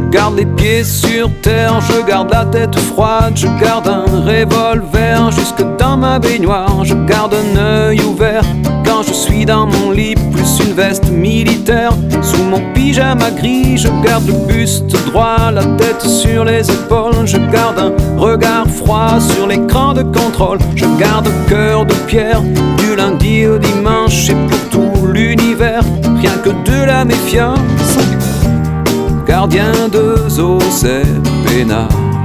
garde les pieds sur terre, je garde la tête froide, je garde un revolver jusque dans ma baignoire, je garde un œil ouvert quand je suis dans mon lit, plus une veste militaire sous mon pyjama gris, je garde le buste droit, la tête sur les épaules, je garde un regard froid sur l'écran de contrôle, je garde un cœur de pierre du lundi au dimanche et pour tout l'univers, rien que de la méfiance. Gardien de zoo, c'est peinard.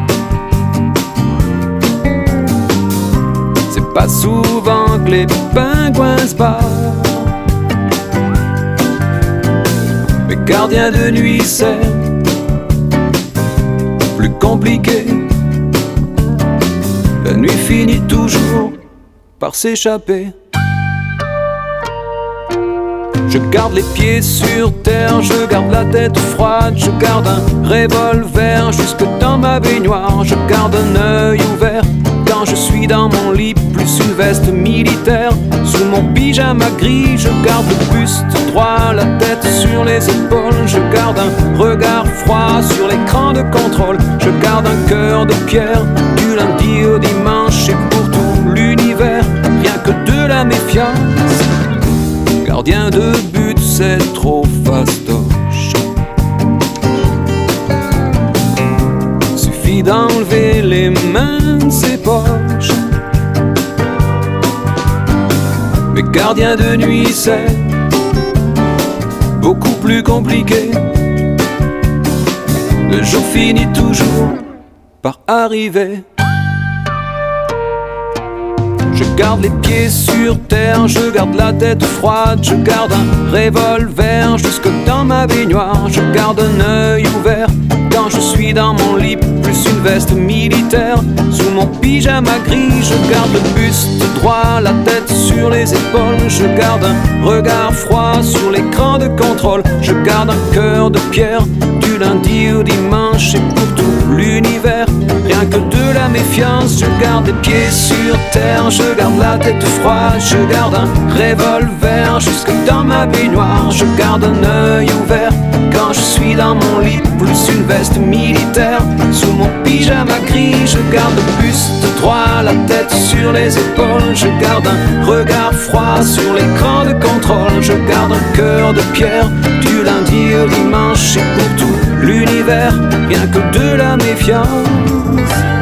C'est pas souvent que les pingouins se battent, mais gardien de nuit, c'est plus compliqué. La nuit finit toujours par s'échapper. Je garde les pieds sur terre, je garde la tête froide, je garde un revolver jusque dans ma baignoire, je garde un œil ouvert quand je suis dans mon lit, plus une veste militaire sous mon pyjama gris, je garde le buste droit, la tête sur les épaules, je garde un regard froid sur l'écran de contrôle, je garde un cœur de pierre du lundi au dimanche et pour tout l'univers, rien que de la méfiance. Gardien de but, c'est trop fastoche. Suffit d'enlever les mains de ses poches. Mais gardien de nuit, c'est beaucoup plus compliqué. Le jour finit toujours par arriver. Je garde les pieds sur terre, je garde la tête froide, je garde un revolver jusque dans ma baignoire, je garde un œil ouvert quand je suis dans mon lit, plus une veste militaire sous mon pyjama gris, je garde le buste droit, la tête sur les épaules, je garde un regard froid sur l'écran de contrôle, je garde un cœur de pierre du lundi au dimanche et pour tout l'univers, rien que de la méfiance. Je garde les pieds sur terre, je garde la tête froide, je garde un revolver jusque dans ma baignoire, je garde un œil ouvert quand je suis dans mon lit, plus une veste militaire sous mon pyjama gris, je garde le buste droit, la tête sur les épaules, je garde un regard froid sur l'écran de contrôle, je garde un cœur de pierre du lundi au dimanche et pour tout l'univers, rien que de la méfiance.